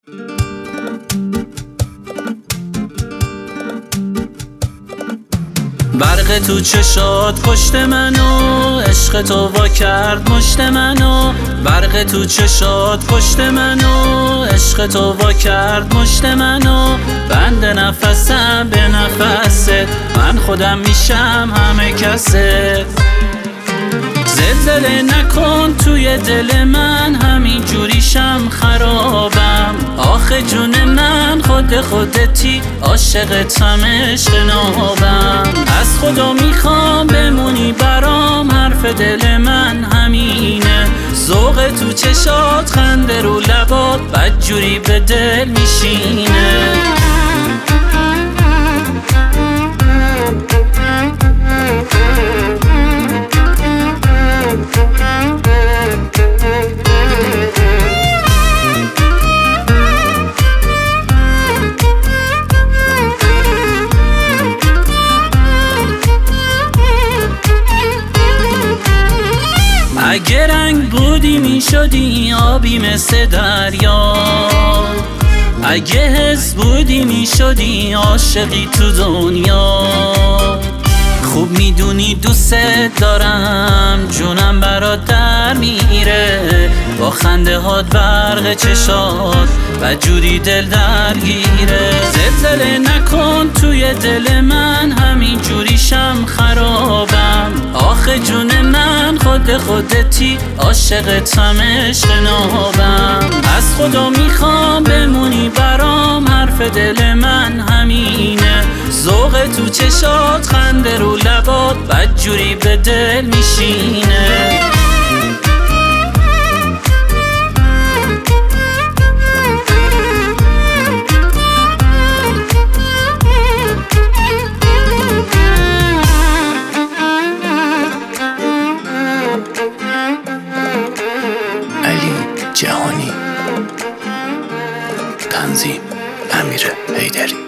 برق تو چشات پشت منو، عشق تو وا کرد مشت منو. برق تو چشات پشت منو، عشق تو وا کرد مشت منو. بند نفسم به نفست، من خودم میشم همه کست. زلزله نکن توی دل من، همین جوریشم خرابم. آخه جون من خودتی، عاشقتم عشق نابم. از خدا میخوام بمونی برام، حرف دل من همینه. ذوق تو چشات، خنده رو لبات، بدجوری به دل میشینه. اگه رنگ بودی میشدی آبی مثل دریا، اگه حس بودی میشدی عاشقی تو دنیا. خوب میدونی دوست دارم، جونم برات در میره. با خنده هات، برق چشات، بدجوری دل درگیره. زلزله نکن توی دل من، همین جوریشم خرابم. آخه جون من خودتی، عاشقتم عشق نابم. از خدا میخوام بمونی برام، حرف دل من همینه. ذوق تو چشات، خنده رو لبات، بدجوری به دل میشینه. علی جهانی، تنظیم امیر حیدری.